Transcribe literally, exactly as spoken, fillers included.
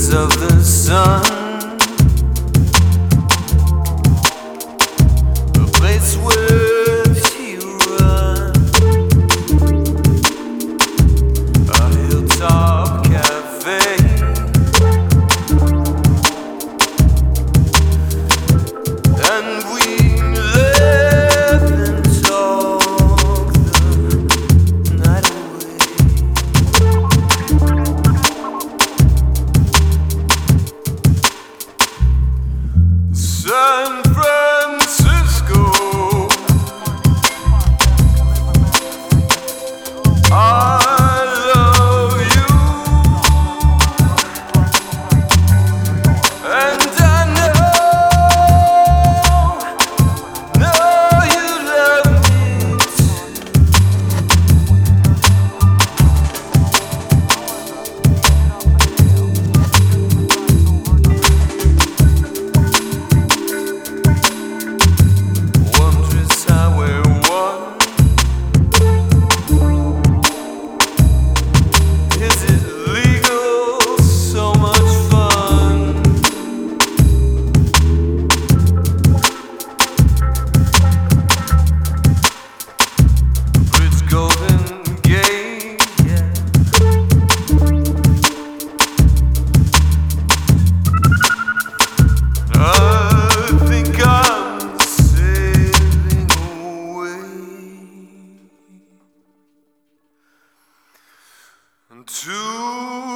rays of the sun, a place where you run, a hilltop cafe, and we laugh and talk the night away. San Francisco, I love you, and I know, know you love me Wondrous Highway one. Is it legal? So much fun. Bridge Golden Gate, yeah. I think I'm sailing away to